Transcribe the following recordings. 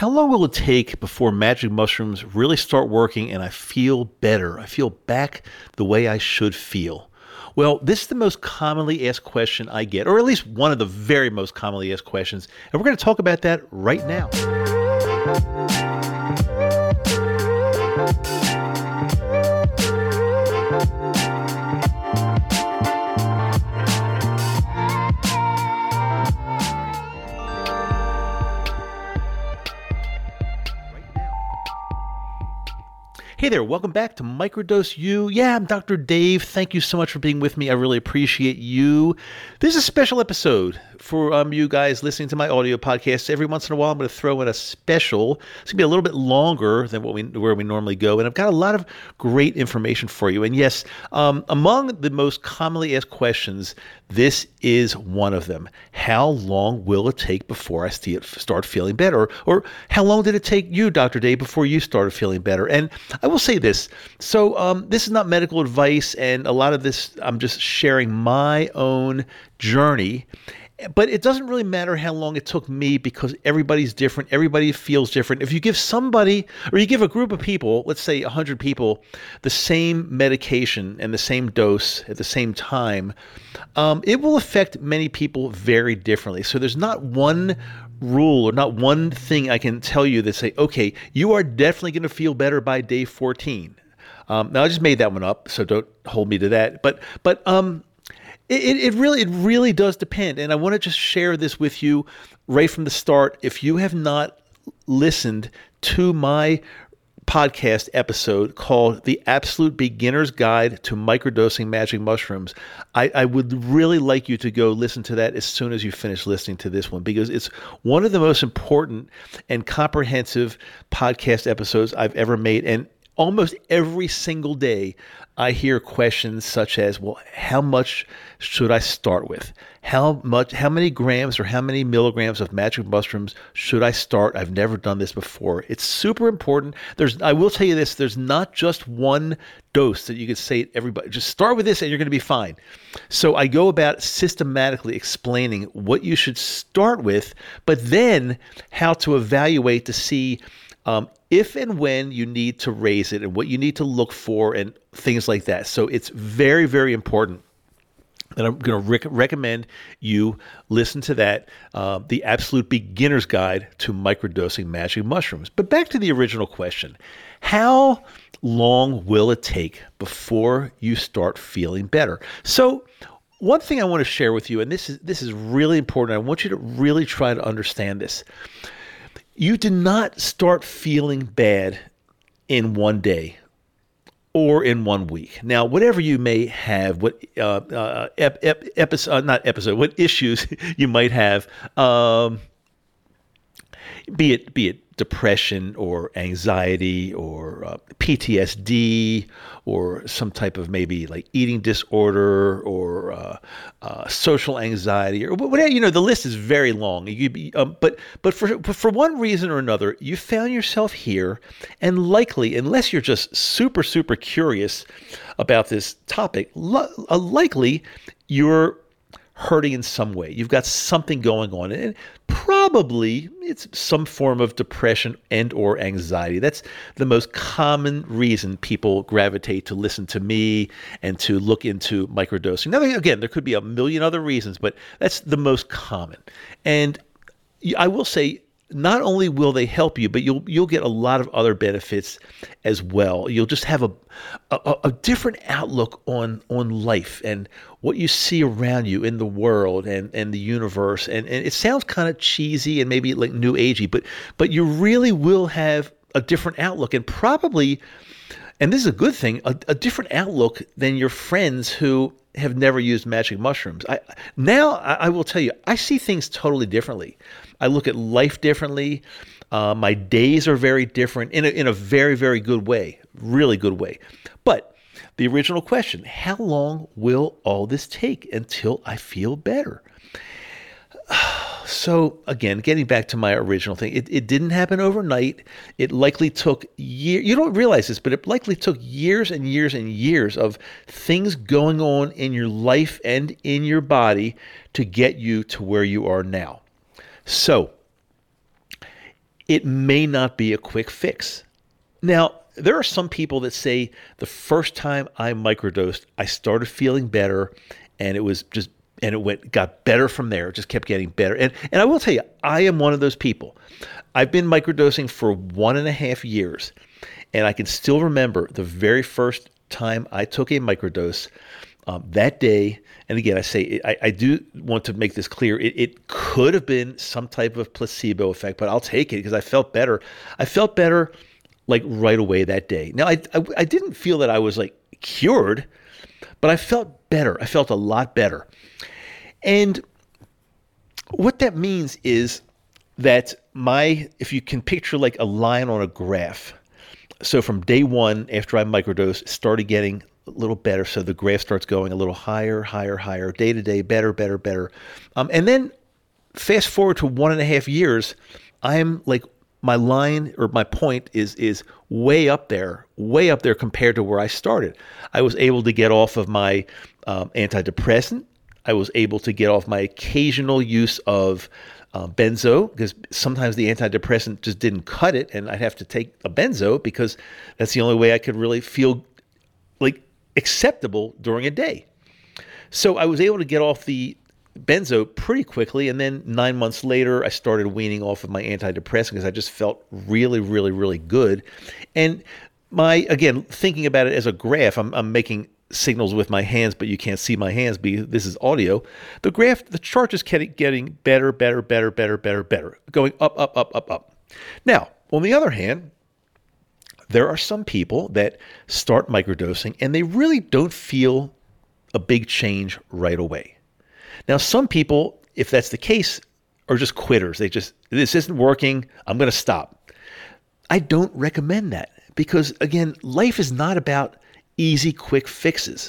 How long will it take before magic mushrooms really start working and I feel better? I feel back the way I should feel. Well, this is the most commonly asked question I get, or at least one of the very most commonly asked questions. And we're going to talk about that right now. Hey there, welcome back to Microdose U. Yeah, I'm Dr. Dave. Thank you so much for being with me. I really appreciate you. This is a special episode for you guys listening to my audio podcast. Every once in a while, I'm going to throw in a special. It's going to be a little bit longer than where we normally go, and I've got a lot of great information for you. And yes, among the most commonly asked questions, this is one of them. How long will it take before I start feeling better? Or how long did it take you, Dr. Dave, before you started feeling better? And I will say this. So this is not medical advice, and a lot of this, I'm just sharing my own journey. But it doesn't really matter how long it took me because everybody's different. Everybody feels different. If you give somebody, or you give a group of people, let's say 100 people, the same medication and the same dose at the same time, it will affect many people very differently. So there's not one rule or not one thing I can tell you that say, okay, you are definitely going to feel better by day 14. Now I just made that one up, so don't hold me to that. But It really does depend. And I want to just share this with you right from the start. If you have not listened to my podcast episode called The Absolute Beginner's Guide to Microdosing Magic Mushrooms, I would really like you to go listen to that as soon as you finish listening to this one, because it's one of the most important and comprehensive podcast episodes I've ever made. And almost every single day, I hear questions such as, well, how much should I start with? How many grams or how many milligrams of magic mushrooms should I start? I've never done this before. It's super important. I will tell you this, there's not just one dose that you could say to everybody, just start with this and you're going to be fine. So I go about systematically explaining what you should start with, but then how to evaluate to see if and when you need to raise it and what you need to look for and things like that. So it's very, very important that I'm going to recommend you listen to that, The Absolute Beginner's Guide to Microdosing Magic Mushrooms. But back to the original question. How long will it take before you start feeling better? So one thing I want to share with you, and this is really important. I want you to really try to understand this. You did not start feeling bad in one day or in 1 week. Now, whatever you may have, what what issues you might have, be it depression or anxiety or PTSD or some type of maybe like eating disorder or social anxiety or whatever, the list is very long. But for one reason or another, you found yourself here, and likely, unless you're just super, super curious about this topic, likely you're hurting in some way. You've got something going on, and probably it's some form of depression and or anxiety. That's the most common reason people gravitate to listen to me and to look into microdosing. Now, again, there could be a million other reasons, but that's the most common. And I will say, not only will they help you, but you'll get a lot of other benefits as well. You'll just have a different outlook on life and what you see around you in the world and the universe. And it sounds kind of cheesy and maybe like new agey, but you really will have a different outlook, and probably, and this is a good thing, a different outlook than your friends who have never used magic mushrooms. I will tell you, I see things totally differently. I look at life differently. My days are very different in a very, very good way, really good way. But the original question, how long will all this take until I feel better? So again, getting back to my original thing, it didn't happen overnight. It likely took years. You don't realize this, but it likely took years and years and years of things going on in your life and in your body to get you to where you are now. So it may not be a quick fix. Now, there are some people that say the first time I microdosed, I started feeling better, and it got better from there. It just kept getting better. And I will tell you, I am one of those people. I've been microdosing for 1.5 years, and I can still remember the very first time I took a microdose that day. And again, I do want to make this clear. It could have been some type of placebo effect, but I'll take it because I felt better. I felt better like right away that day. Now, I didn't feel that I was like cured, but I felt better. I felt a lot better. And what that means is that if you can picture like a line on a graph. So from day one, after I microdosed, it started getting a little better. So the graph starts going a little higher, higher, higher, day to day, better, better, better. And then fast forward to 1.5 years, I am like, my line or my point is way up there compared to where I started. I was able to get off of my antidepressant. I was able to get off my occasional use of benzo, because sometimes the antidepressant just didn't cut it, and I'd have to take a benzo because that's the only way I could really feel like acceptable during a day. So I was able to get off the benzo pretty quickly, and then 9 months later, I started weaning off of my antidepressant because I just felt really, really, really good. And again, thinking about it as a graph, I'm making signals with my hands, but you can't see my hands because this is audio. The chart just kept getting better, better, better, better, better, better, going up, up, up, up, up. Now, on the other hand, there are some people that start microdosing and they really don't feel a big change right away. Now, some people, if that's the case, are just quitters. This isn't working, I'm going to stop. I don't recommend that because, again, life is not about easy, quick fixes.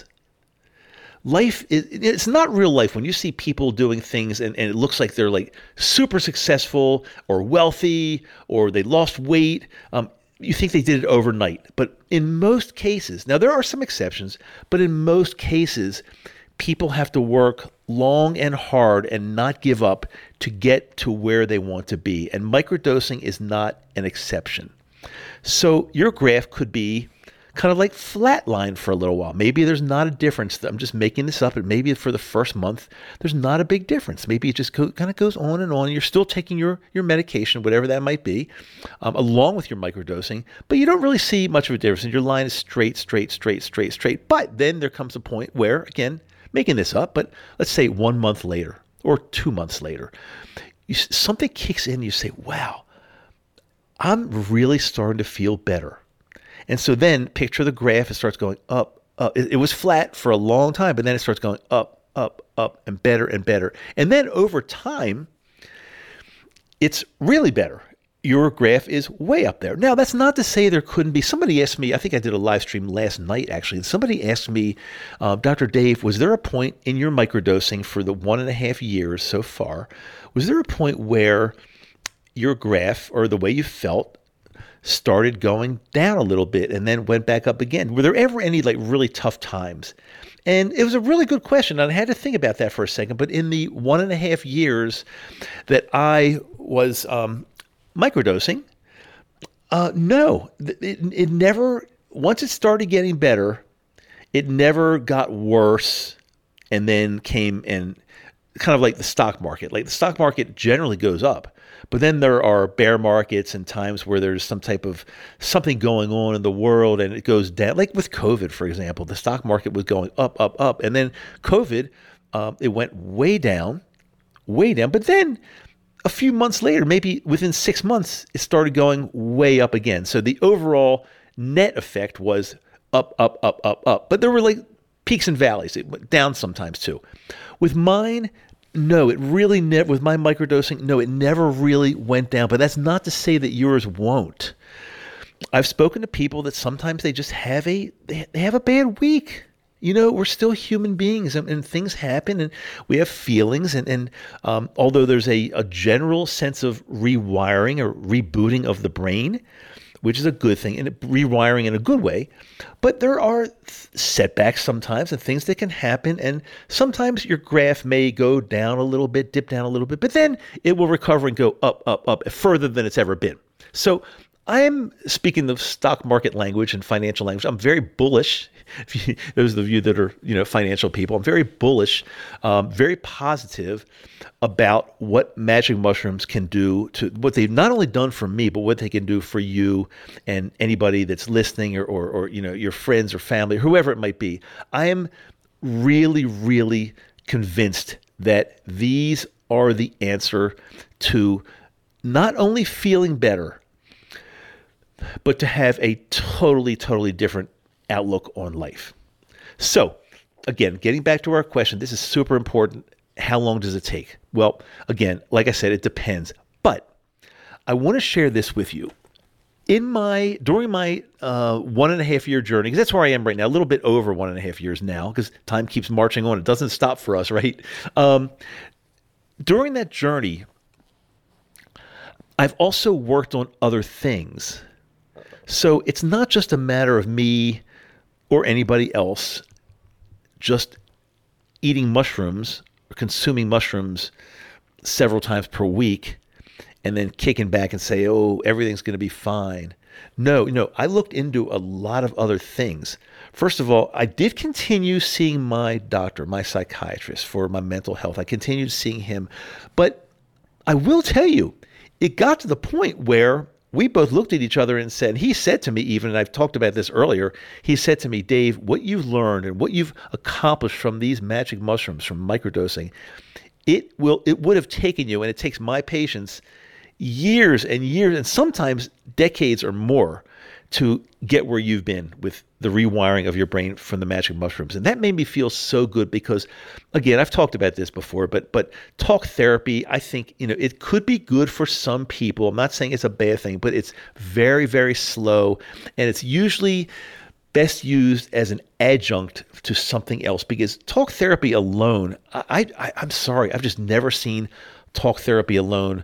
It's not real life when you see people doing things and it looks like they're like super successful or wealthy or they lost weight. You think they did it overnight. But in most cases, now there are some exceptions, but in most cases, people have to work long and hard and not give up to get to where they want to be. And microdosing is not an exception. So your graph could be kind of like flatline for a little while. Maybe there's not a difference. I'm just making this up. And maybe for the first month, there's not a big difference. Maybe it just kind of goes on and on. You're still taking your medication, whatever that might be, along with your microdosing, but you don't really see much of a difference. And your line is straight, straight, straight, straight, straight. But then there comes a point where, again, making this up, but let's say 1 month later or 2 months later, something kicks in. You say, wow, I'm really starting to feel better. And so then picture the graph, it starts going up, up. It was flat for a long time, but then it starts going up, up, up, and better and better. And then over time, it's really better. Your graph is way up there. Now, that's not to say there couldn't be. Somebody asked me, I think I did a live stream last night, actually, and somebody asked me, Dr. Dave, was there a point in your microdosing for the 1.5 years so far, was there a point where your graph or the way you felt started going down a little bit and then went back up again? Were there ever any like really tough times? And it was a really good question. And I had to think about that for a second. But in the 1.5 years that I was microdosing, no, it never, once it started getting better, it never got worse and then came in kind of like the stock market. Like the stock market generally goes up. But then there are bear markets and times where there's some type of something going on in the world and it goes down. Like with COVID, for example, the stock market was going up, up, up. And then COVID, it went way down. But then a few months later, maybe within 6 months, it started going way up again. So the overall net effect was up, up, up, up, up. But there were like peaks and valleys. It went down sometimes too. With mine, no, it really never, with my microdosing, no, it never really went down. But that's not to say that yours won't. I've spoken to people that sometimes they just have they have a bad week. You know, we're still human beings and things happen and we have feelings. And although there's a general sense of rewiring or rebooting of the brain, which is a good thing, and rewiring in a good way. But there are setbacks sometimes and things that can happen. And sometimes your graph may go down a little bit, dip down a little bit, but then it will recover and go up, up, up further than it's ever been. So I'm speaking the stock market language and financial language. I'm very bullish. Those of you that are, financial people, I'm very bullish, very positive about what magic mushrooms can do to what they've not only done for me, but what they can do for you and anybody that's listening or your friends or family, whoever it might be. I am really, really convinced that these are the answer to not only feeling better, but to have a totally, totally different outlook on life. So, again, getting back to our question, this is super important. How long does it take? Well, again, like I said, it depends. But I want to share this with you. During my 1.5 year journey, because that's where I am right now, a little bit over 1.5 years now, because time keeps marching on. It doesn't stop for us, right? During that journey, I've also worked on other things. So it's not just a matter of me or anybody else just eating mushrooms or consuming mushrooms several times per week and then kicking back and say, oh, everything's going to be fine. No, I looked into a lot of other things. First of all, I did continue seeing my doctor, my psychiatrist for my mental health. I continued seeing him. But I will tell you, it got to the point where we both looked at each other and said, he said to me even, and I've talked about this earlier, he said to me, Dave, what you've learned and what you've accomplished from these magic mushrooms, from microdosing, it would have taken you, and it takes my patients, years and years, and sometimes decades or more to get where you've been with the rewiring of your brain from the magic mushrooms. And that made me feel so good because, again, I've talked about this before, but talk therapy, I think, it could be good for some people. I'm not saying it's a bad thing, but it's very, very slow. And it's usually best used as an adjunct to something else, because talk therapy alone, I'm sorry, I've just never seen talk therapy alone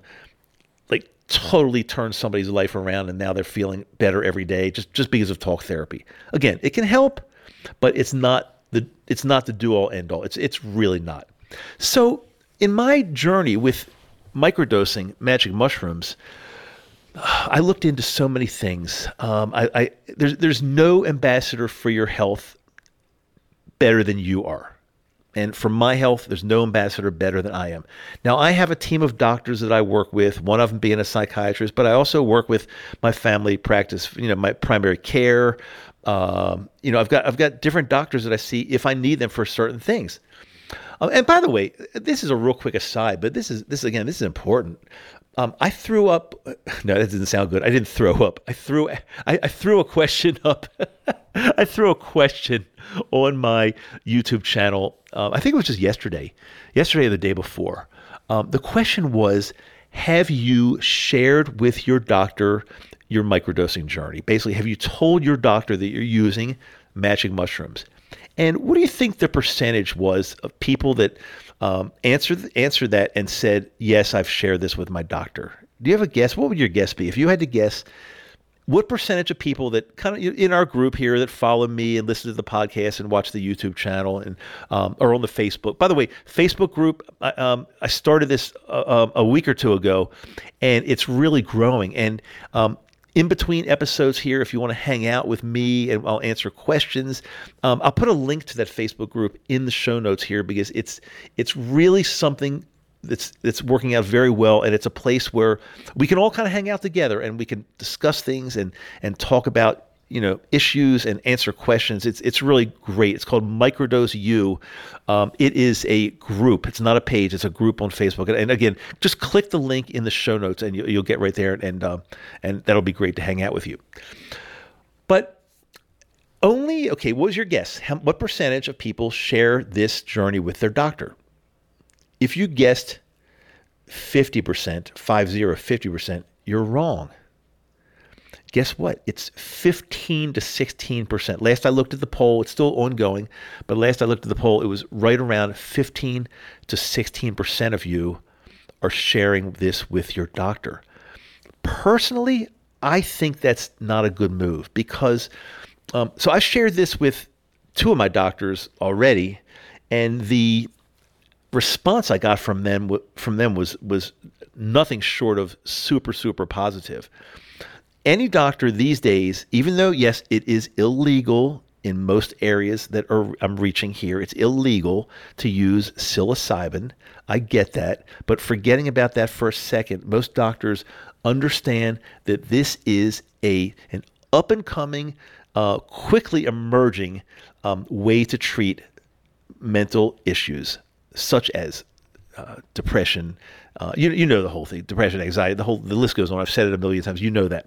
totally turn somebody's life around and now they're feeling better every day just because of talk therapy. Again, it can help, but it's not the do all end all. It's really not. So in my journey with microdosing magic mushrooms, I looked into so many things. There's no ambassador for your health better than you are. And for my health, there's no ambassador better than I am. Now, I have a team of doctors that I work with, one of them being a psychiatrist, but I also work with my family practice, my primary care. I've got different doctors that I see if I need them for certain things. And by the way, this is a real quick aside, but this is important. I threw up. No, that didn't sound good. I didn't throw up. I threw a question up. I threw a question on my YouTube channel. I think it was just yesterday or the day before. The question was, have you shared with your doctor your microdosing journey? Basically, have you told your doctor that you're using magic mushrooms? And what do you think the percentage was of people that answered that and said, yes, I've shared this with my doctor? Do you have a guess? What would your guess be? If you had to guess, what percentage of people that kind of in our group here that follow me and listen to the podcast and watch the YouTube channel and or on the Facebook? By the way, Facebook group, I started this a week or two ago, and it's really growing. And in between episodes here, if you want to hang out with me and I'll answer questions, I'll put a link to that Facebook group in the show notes here, because it's really something that's working out very well, and it's a place where we can all kind of hang out together and we can discuss things and talk about issues and answer questions. It's really great. It's called Microdose U. It is a group. It's not a page. It's a group on Facebook. And again, just click the link in the show notes and you'll get right there, and that'll be great to hang out with you. But what was your guess? What percentage of people share this journey with their doctor? If you guessed 50%, 50%, you're wrong. Guess what? It's 15 to 16%. Last I looked at the poll, it's still ongoing, but last I looked at the poll, it was right around 15 to 16% of you are sharing this with your doctor. Personally, I think that's not a good move, because so I shared this with two of my doctors already, and the response I got from them was nothing short of super, super positive. Any doctor these days, even though, yes, it is illegal in most areas that I'm reaching here, it's illegal to use psilocybin. I get that. But forgetting about that for a second, most doctors understand that this is an up and coming, quickly emerging way to treat mental issues such as depression. You know the whole thing: depression, anxiety. The list goes on. I've said it a million times. You know that.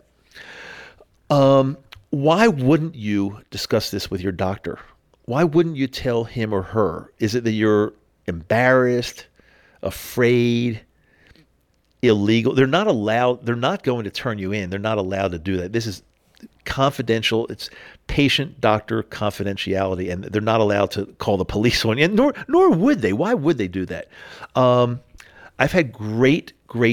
Why wouldn't you discuss this with your doctor? Why wouldn't you tell him or her? Is it that you're embarrassed, afraid, illegal? They're not allowed. They're not going to turn you in. They're not allowed to do that. This is confidential. It's patient-doctor confidentiality, and they're not allowed to call the police on you. And nor would they. Why would they do that? I've had great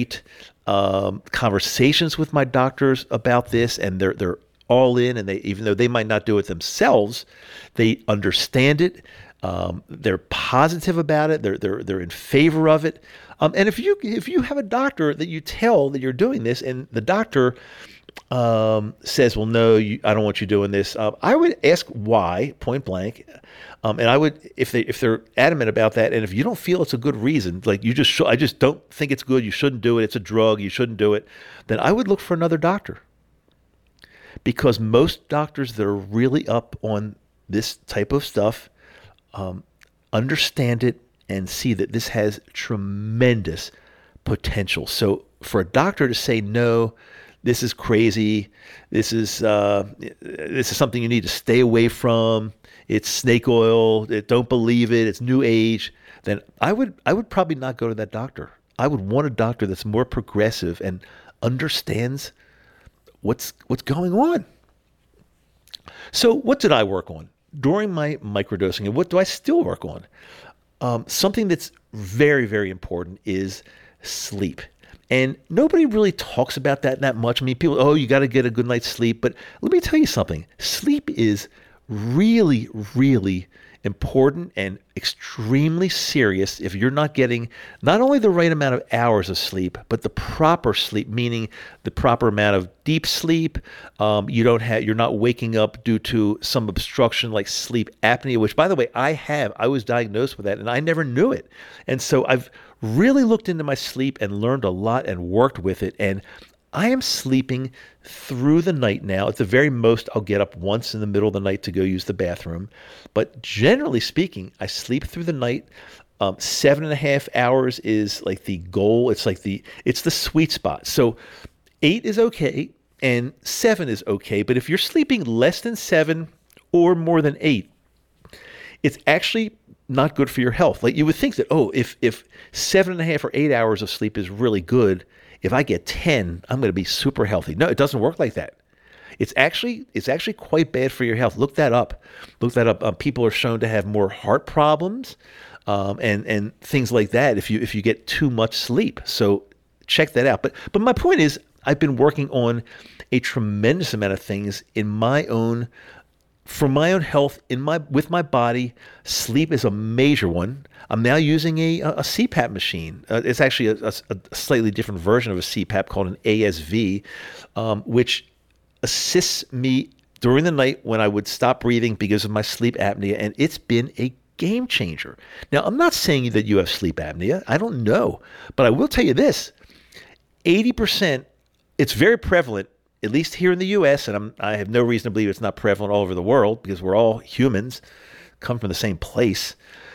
conversations with my doctors about this, and they're all in, and they, even though they might not do it themselves, they understand it. They're positive about it. They're in favor of it. And if you have a doctor that you tell that you're doing this, and the doctor says, "Well, no, I don't want you doing this," I would ask why, point blank. And I would, if they're adamant about that, and if you don't feel it's a good reason, like I just don't think it's good, you shouldn't do it, it's a drug, you shouldn't do it, then I would look for another doctor. Because most doctors that are really up on this type of stuff understand it and see that this has tremendous potential. So for a doctor to say, "No, this is crazy, this is something you need to stay away from, it's snake oil, don't believe it, it's new age," then I would probably not go to that doctor. I would want a doctor that's more progressive and understands what's going on. So what did I work on during my microdosing, and what do I still work on? Something that's very, very important is sleep. And nobody really talks about that much. I mean, people, "Oh, you got to get a good night's sleep." But let me tell you something. Sleep is really, really important and extremely serious if you're not getting not only the right amount of hours of sleep, but the proper sleep, meaning the proper amount of deep sleep. You're not waking up due to some obstruction like sleep apnea, which, by the way, I was diagnosed with that and I never knew it. And so I've really looked into my sleep and learned a lot and worked with it. And I am sleeping through the night now. At the very most, I'll get up once in the middle of the night to go use the bathroom. But generally speaking, I sleep through the night. 7.5 hours is like the goal. It's the sweet spot. So 8 is okay and 7 is okay. But if you're sleeping less than 7 or more than 8, it's actually not good for your health. Like you would think that, if 7.5 or 8 hours of sleep is really good, if I get 10, I'm going to be super healthy. No, it doesn't work like that. It's actually quite bad for your health. Look that up. People are shown to have more heart problems and things like that if you get too much sleep. So check that out. But my point is, I've been working on a tremendous amount of things for my own health, with my body. Sleep is a major one. I'm now using a CPAP machine. It's actually a slightly different version of a CPAP called an ASV, which assists me during the night when I would stop breathing because of my sleep apnea, and it's been a game changer. Now, I'm not saying that you have sleep apnea. I don't know. But I will tell you this. 80%, it's very prevalent, at least here in the U.S., and I have no reason to believe it's not prevalent all over the world because we're all humans, come from the same place.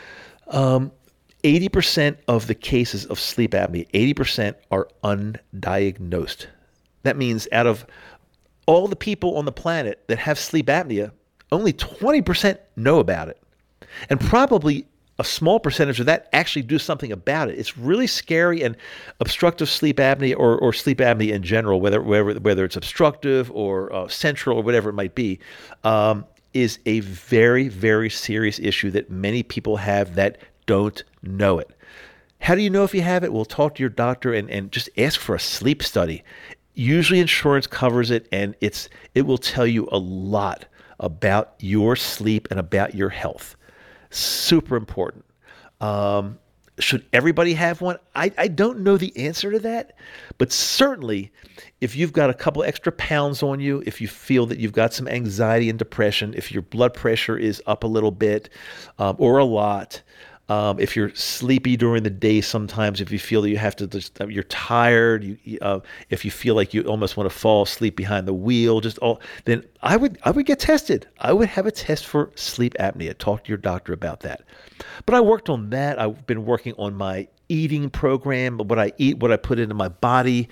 80% of the cases of sleep apnea, 80% are undiagnosed. That means out of all the people on the planet that have sleep apnea, only 20% know about it. And probably a small percentage of that actually do something about it. It's really scary, and obstructive sleep apnea or sleep apnea in general, whether it's obstructive or central or whatever it might be, is a very, very serious issue that many people have that don't know it. How do you know if you have it? Well, talk to your doctor and just ask for a sleep study. Usually insurance covers it, and it will tell you a lot about your sleep and about your health. Super important. Should everybody have one? I don't know the answer to that, but certainly if you've got a couple extra pounds on you, if you feel that you've got some anxiety and depression, if your blood pressure is up a little bit or a lot, if you're sleepy during the day, sometimes if you feel that you have to, you're tired, if you feel like you almost want to fall asleep behind the wheel, then I would get tested. I would have a test for sleep apnea. Talk to your doctor about that. But I worked on that. I've been working on my eating program, what I eat, what I put into my body,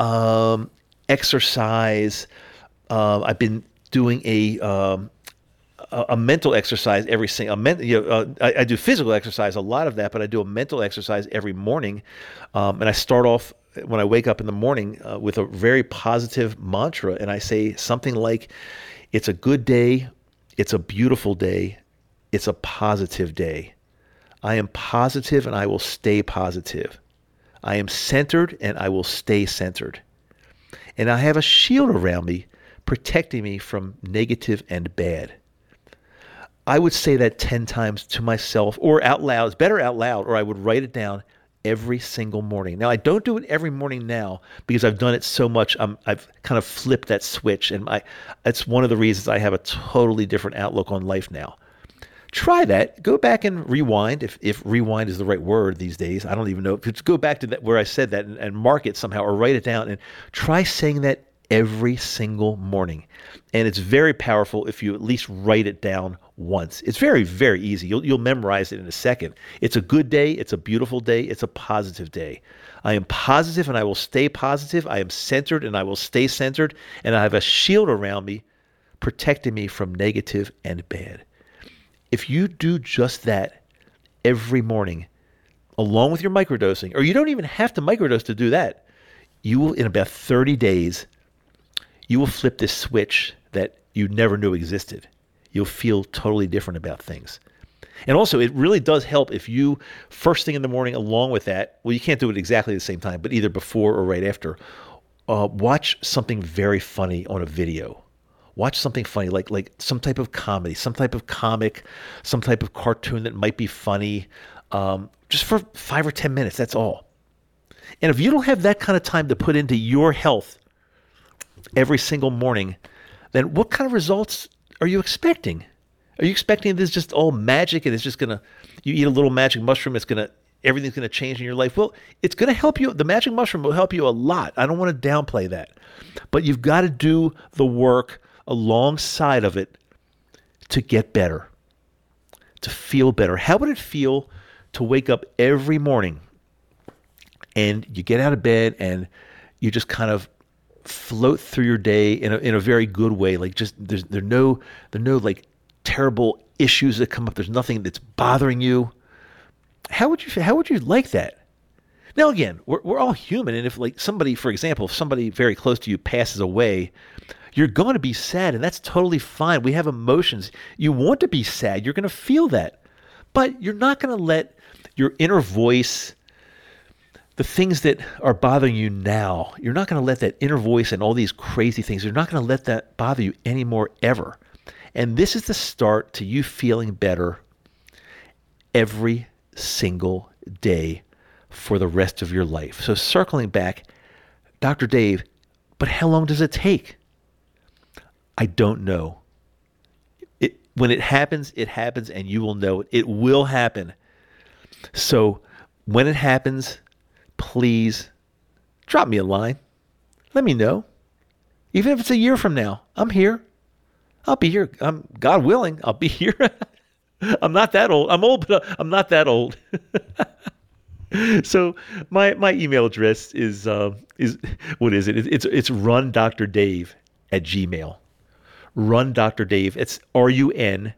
exercise. I've been doing a mental exercise every single. I do physical exercise, a lot of that, but I do a mental exercise every morning, and I start off when I wake up in the morning with a very positive mantra, and I say something like, "It's a good day, it's a beautiful day, it's a positive day. I am positive, and I will stay positive. I am centered, and I will stay centered. And I have a shield around me, protecting me from negative and bad." I would say that 10 times to myself or out loud. It's better out loud, or I would write it down every single morning. Now, I don't do it every morning now because I've done it so much. I've kind of flipped that switch, and it's one of the reasons I have a totally different outlook on life now. Try that. Go back and rewind, if rewind is the right word these days. I don't even know. Just go back to that where I said that and mark it somehow or write it down and try saying that every single morning. And it's very powerful if you at least write it down once. It's very, very easy. You'll memorize it in a second. It's a good day. It's a beautiful day. It's a positive day. I am positive and I will stay positive. I am centered and I will stay centered. And I have a shield around me protecting me from negative and bad. If you do just that every morning, along with your microdosing, or you don't even have to microdose to do that, you will, in about 30 days, you will flip this switch that you never knew existed. You'll feel totally different about things. And also, it really does help if you, first thing in the morning, along with that, well, you can't do it exactly the same time, but either before or right after, watch something very funny on a video. Watch something funny, like some type of comedy, some type of comic, some type of cartoon that might be funny, just for 5 or 10 minutes, that's all. And if you don't have that kind of time to put into your health every single morning, then what kind of results are you expecting? Are you expecting this just all magic and it's just going to, you eat a little magic mushroom, everything's going to change in your life? Well, it's going to help you. The magic mushroom will help you a lot. I don't want to downplay that. But you've got to do the work alongside of it to get better, to feel better. How would it feel to wake up every morning and you get out of bed and you just kind of float through your day in a very good way? Like, just there are no like terrible issues that come up. There's nothing that's bothering you. How would you like that? Now, again, we're all human, and if like somebody, for example, if somebody very close to you passes away, you're going to be sad, and that's totally fine. We have emotions. You want to be sad. You're going to feel that. But you're not going to let your inner voice, the things that are bothering you now, you're not going to let that inner voice and all these crazy things, you're not going to let that bother you anymore, ever. And this is the start to you feeling better every single day for the rest of your life. So circling back, Dr. Dave, but how long does it take? I don't know. When it happens, and you will know it. It will happen. So when it happens, please drop me a line. Let me know. Even if it's a year from now, I'm here. I'll be here. God willing, I'll be here. I'm not that old. I'm old, but I'm not that old. So my email address is what is it? It's rundrdave@gmail.com. Run Dr. Dave. It's RUNDRDAVE.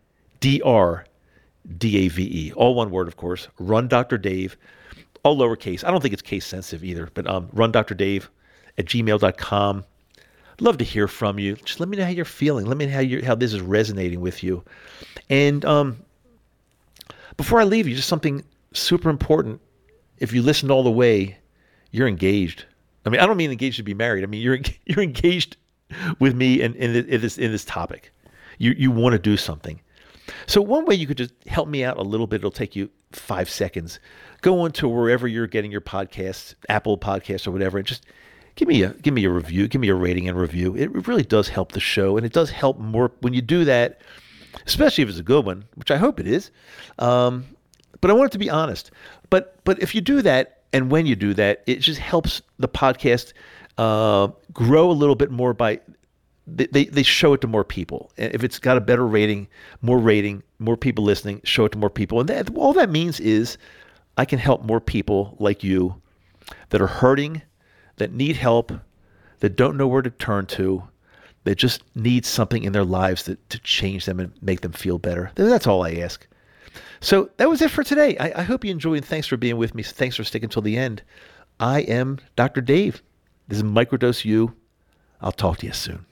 All one word, of course. Run Dr. Dave. All lowercase. I don't think it's case sensitive either, but rundrdave@gmail.com. Love to hear from you. Just let me know how you're feeling. Let me know how this is resonating with you. And before I leave you, just something super important. If you listened all the way, you're engaged. I mean, I don't mean engaged to be married. I mean, you're engaged with me in this topic. You want to do something. So one way you could just help me out a little bit, it'll take you 5 seconds. go on to wherever you're getting your podcasts, Apple Podcasts or whatever, and just give me a review, give me a rating and review. It really does help the show, and it does help more when you do that, especially if it's a good one, which I hope it is. But I want it to be honest. But if you do that, and when you do that, it just helps the podcast grow a little bit more by they show it to more people. And if it's got a better rating, more people listening, show it to more people. And all that means is I can help more people like you that are hurting, that need help, that don't know where to turn to, that just need something in their lives to change them and make them feel better. That's all I ask. So that was it for today. I hope you enjoyed, and thanks for being with me. Thanks for sticking till the end. I am Dr. Dave. This is Microdose U. I'll talk to you soon.